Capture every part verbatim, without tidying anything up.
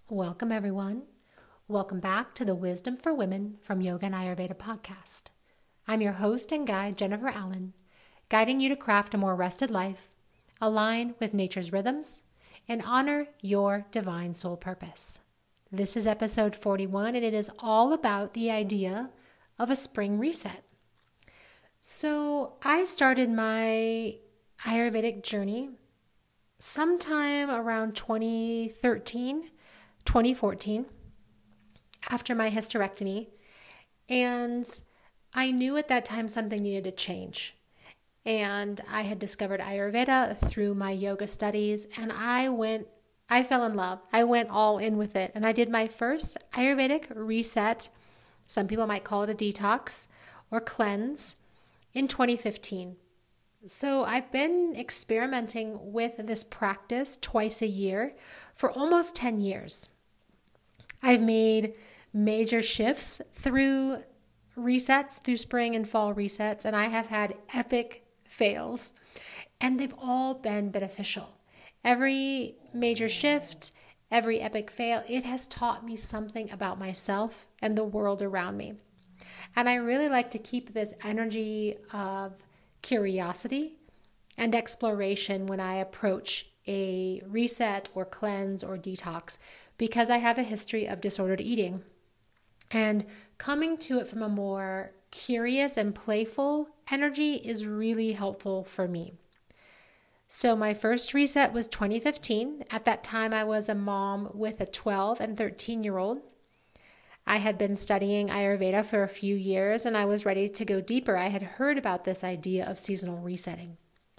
Welcome, everyone. Welcome back to the Wisdom for Women from Yoga and Ayurveda podcast. I'm your host and guide, Jennifer Allen, guiding you to craft a more rested life, align with nature's rhythms, and honor your divine soul purpose. This is episode forty-one, and it is all about the idea of a spring reset. So I started my Ayurvedic journey sometime around twenty thirteen, twenty fourteen, after my hysterectomy, and I knew at that time something needed to change. And I had discovered Ayurveda through my yoga studies, and I went, I fell in love. I went all in with it, and I did my first Ayurvedic reset. Some people might call it a detox or cleanse in twenty fifteen. So I've been experimenting with this practice twice a year for almost ten years. I've made major shifts through resets, through spring and fall resets, and I have had epic fails, and they've all been beneficial. Every major shift, every epic fail, it has taught me something about myself and the world around me. And I really like to keep this energy of curiosity and exploration when I approach a reset or cleanse or detox, because I have a history of disordered eating. And coming to it from a more curious and playful energy is really helpful for me. So my first reset was twenty fifteen. At that time, I was a mom with a twelve and thirteen year old. I had been studying Ayurveda for a few years, and I was ready to go deeper. I had heard about this idea of seasonal resetting.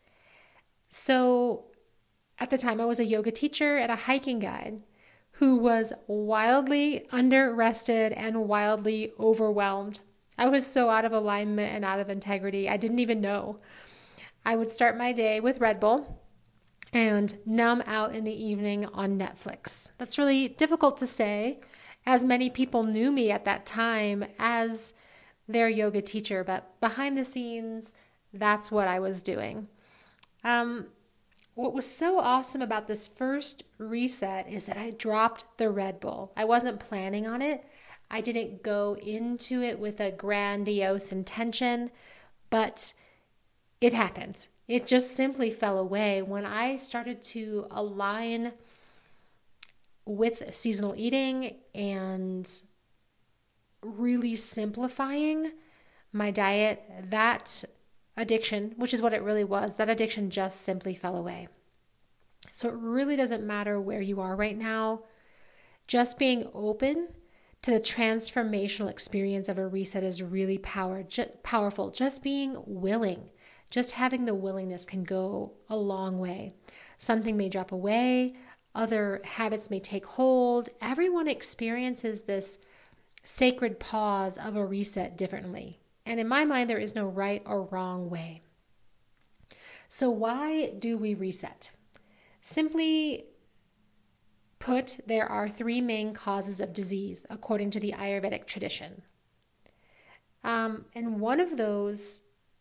So at the time, I was a yoga teacher and a hiking guide who was wildly under-rested and wildly overwhelmed. I was so out of alignment and out of integrity, I didn't even know. I would start my day with Red Bull and numb out in the evening on Netflix. That's really difficult to say, as many people knew me at that time as their yoga teacher, but behind the scenes, that's what I was doing. Um, what was so awesome about this first reset is that I dropped the Red Bull. I wasn't planning on it. I didn't go into it with a grandiose intention, but it happened. It just simply fell away when I started to align with seasonal eating and really simplifying my diet. That addiction, which is what it really was, that addiction just simply fell away. So it really doesn't matter where you are right now. Just being open to the transformational experience of a reset is really power, ju- powerful. Just being willing, just having the willingness can go a long way. Something may drop away. Other habits may take hold. Everyone experiences this sacred pause of a reset differently. And in my mind, there is no right or wrong way. So why do we reset? Simply put, there are three main causes of disease according to the Ayurvedic tradition. Um, and one of those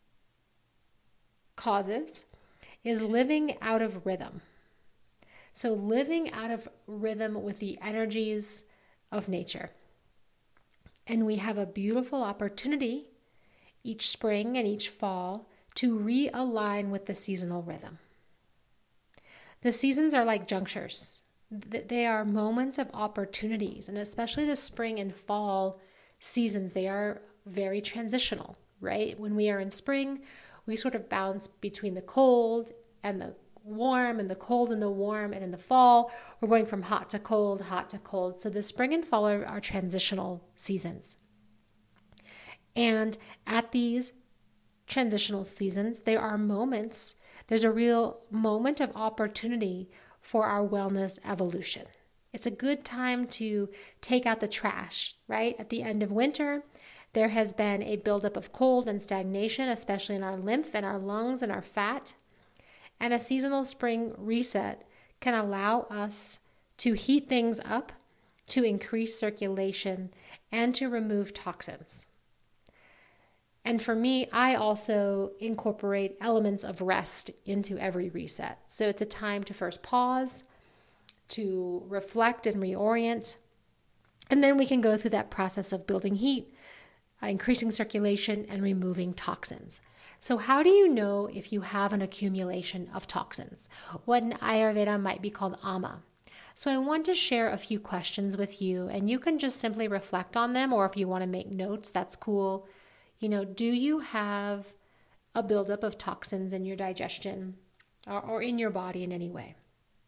causes is living out of rhythm. So living out of rhythm with the energies of nature. And we have a beautiful opportunity each spring and each fall to realign with the seasonal rhythm. The seasons are like junctures. They are moments of opportunities, and especially the spring and fall seasons, they are very transitional, right? When we are in spring, we sort of bounce between the cold and the warm and the cold and the warm, and in the fall we're going from hot to cold, hot to cold. So the spring and fall are, are transitional seasons, and at these transitional seasons there are moments, there's a real moment of opportunity for our wellness evolution. It's a good time to take out the trash, right? At the end of winter, there has been a buildup of cold and stagnation, especially in our lymph and our lungs and our fat. And a seasonal spring reset can allow us to heat things up, to increase circulation, and to remove toxins. And for me, I also incorporate elements of rest into every reset. So it's a time to first pause, to reflect and reorient. And then we can go through that process of building heat, uh, increasing circulation, and removing toxins. So how do you know if you have an accumulation of toxins? What in Ayurveda might be called ama. So I want to share a few questions with you, and you can just simply reflect on them, or if you want to make notes, that's cool. You know, do you have a buildup of toxins in your digestion or, or in your body in any way?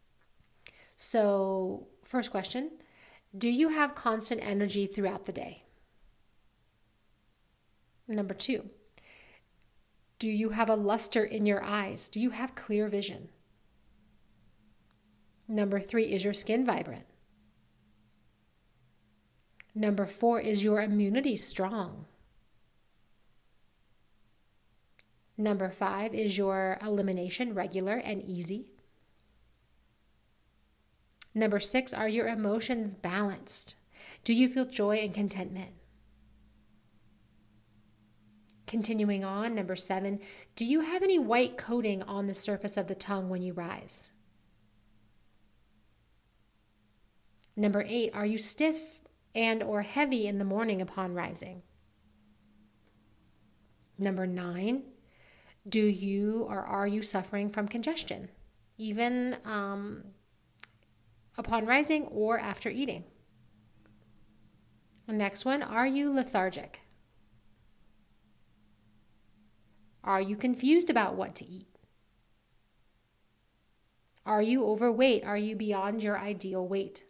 So first question, do you have constant energy throughout the day? Number two, do you have a luster in your eyes? Do you have clear vision? Number three, is your skin vibrant? Number four, is your immunity strong? Number five, is your elimination regular and easy? Number six, are your emotions balanced? Do you feel joy and contentment? Continuing on, number seven, do you have any white coating on the surface of the tongue when you rise? Number eight, are you stiff and or heavy in the morning upon rising? Number nine, do you or are you suffering from congestion, even um, upon rising or after eating? The next one, are you lethargic? Are you confused about what to eat? Are you overweight? Are you beyond your ideal weight?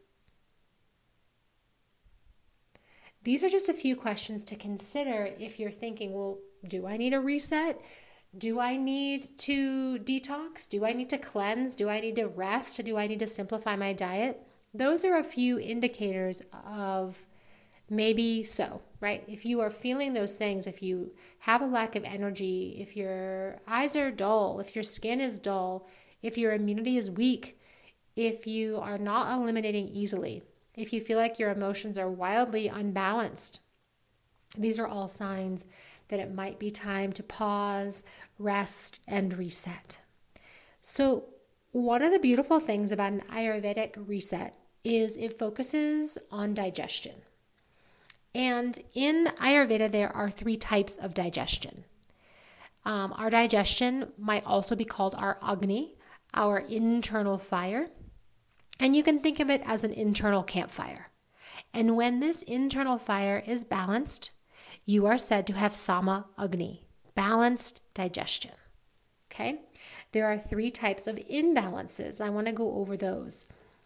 These are just a few questions to consider if you're thinking, well, do I need a reset? Do I need to detox? Do I need to cleanse? Do I need to rest? Do I need to simplify my diet? Those are a few indicators of maybe so, right? If you are feeling those things, if you have a lack of energy, if your eyes are dull, if your skin is dull, if your immunity is weak, if you are not eliminating easily, if you feel like your emotions are wildly unbalanced, these are all signs that it might be time to pause, rest, and reset. So one of the beautiful things about an Ayurvedic reset is it focuses on digestion. And in Ayurveda, there are three types of digestion. Um, our digestion might also be called our Agni, our internal fire. And you can think of it as an internal campfire. And when this internal fire is balanced, you are said to have Sama Agni, balanced digestion. Okay? There are three types of imbalances. I want to go over those.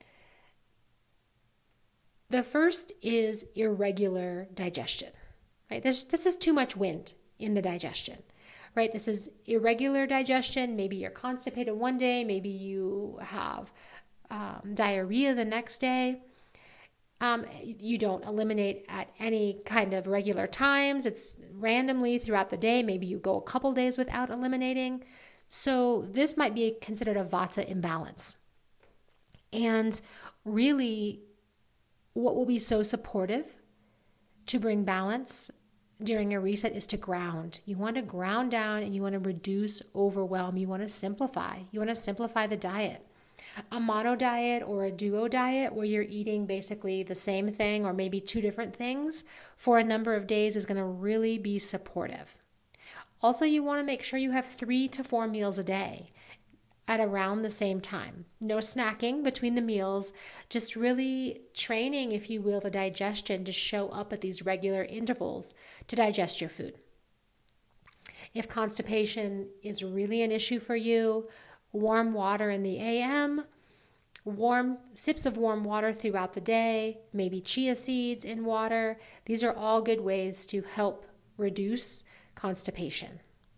The first is irregular digestion, right? This, this is too much wind in the digestion, right? This is irregular digestion. Maybe you're constipated one day. Maybe you have um, diarrhea the next day. Um, you don't eliminate at any kind of regular times. It's randomly throughout the day. Maybe you go a couple days without eliminating. So this might be considered a Vata imbalance. And really, what will be so supportive to bring balance during a reset is to ground. You want to ground down and you want to reduce overwhelm. You want to simplify. You want to simplify the diet. A mono diet or a duo diet where you're eating basically the same thing or maybe two different things for a number of days is going to really be supportive. Also, you want to make sure you have three to four meals a day at around the same time. No snacking between the meals, just really training, if you will, the digestion to show up at these regular intervals to digest your food. If constipation is really an issue for you, warm water in the A M, warm sips of warm water throughout the day, maybe chia seeds in water. These are all good ways to help reduce constipation.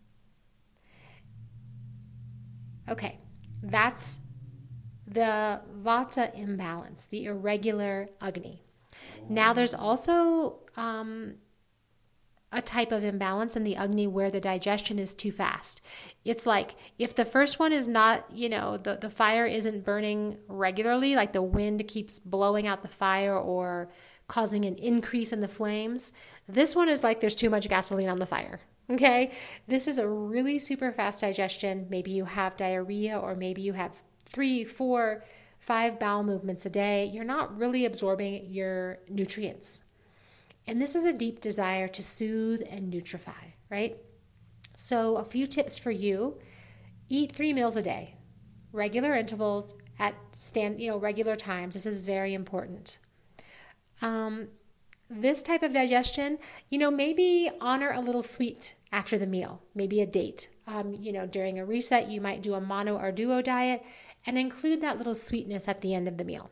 Okay, that's the Vata imbalance, the irregular Agni. Now there's also um, a type of imbalance in the Agni where the digestion is too fast. It's like if the first one is not, you know, the, the fire isn't burning regularly, like the wind keeps blowing out the fire or causing an increase in the flames, this one is like there's too much gasoline on the fire. Okay, this is a really super fast digestion. Maybe you have diarrhea or maybe you have three, four, five bowel movements a day, you're not really absorbing your nutrients. And this is a deep desire to soothe and nutrify, right? So a few tips for you: eat three meals a day, regular intervals at stand, you know, regular times. This is very important. Um, this type of digestion, you know, maybe honor a little sweet after the meal, maybe a date. Um, you know, during a reset, you might do a mono or duo diet and include that little sweetness at the end of the meal.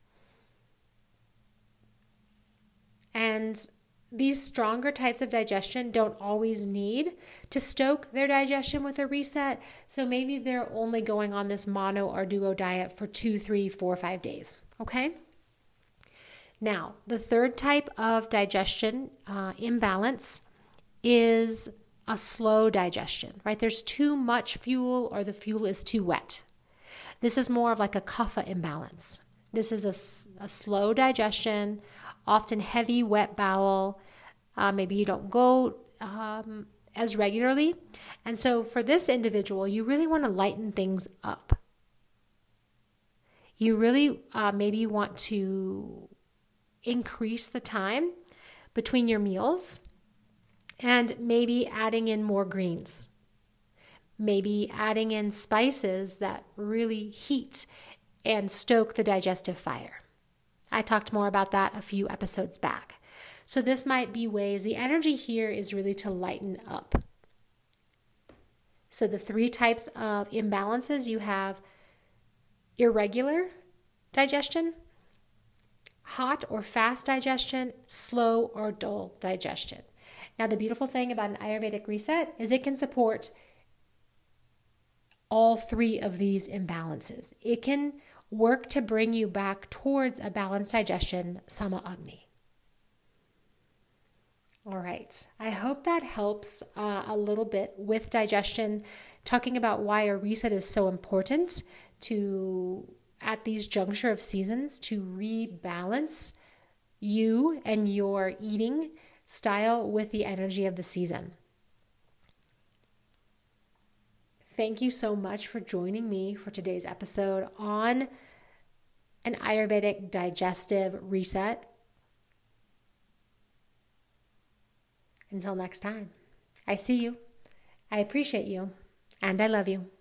And these stronger types of digestion don't always need to stoke their digestion with a reset. So maybe they're only going on this mono or duo diet for two, three, four, five days. Okay? Now, the third type of digestion uh, imbalance is a slow digestion, right? There's too much fuel or the fuel is too wet. This is more of like a kapha imbalance. This is a, a slow digestion, often heavy, wet bowel. Uh, maybe you don't go um, as regularly. And so for this individual, you really want to lighten things up. You really uh, maybe want to increase the time between your meals and maybe adding in more greens. Maybe adding in spices that really heat and stoke the digestive fire. I talked more about that a few episodes back. So this might be ways. The energy here is really to lighten up. So the three types of imbalances, you have irregular digestion, hot or fast digestion, slow or dull digestion. Now the beautiful thing about an Ayurvedic reset is it can support all three of these imbalances. It can work to bring you back towards a balanced digestion, Sama Agni. All right. I hope that helps uh, a little bit with digestion, talking about why a reset is so important to, at these juncture of seasons, to rebalance you and your eating style with the energy of the season. Thank you so much for joining me for today's episode on an Ayurvedic digestive reset. Until next time, I see you, I appreciate you, and I love you.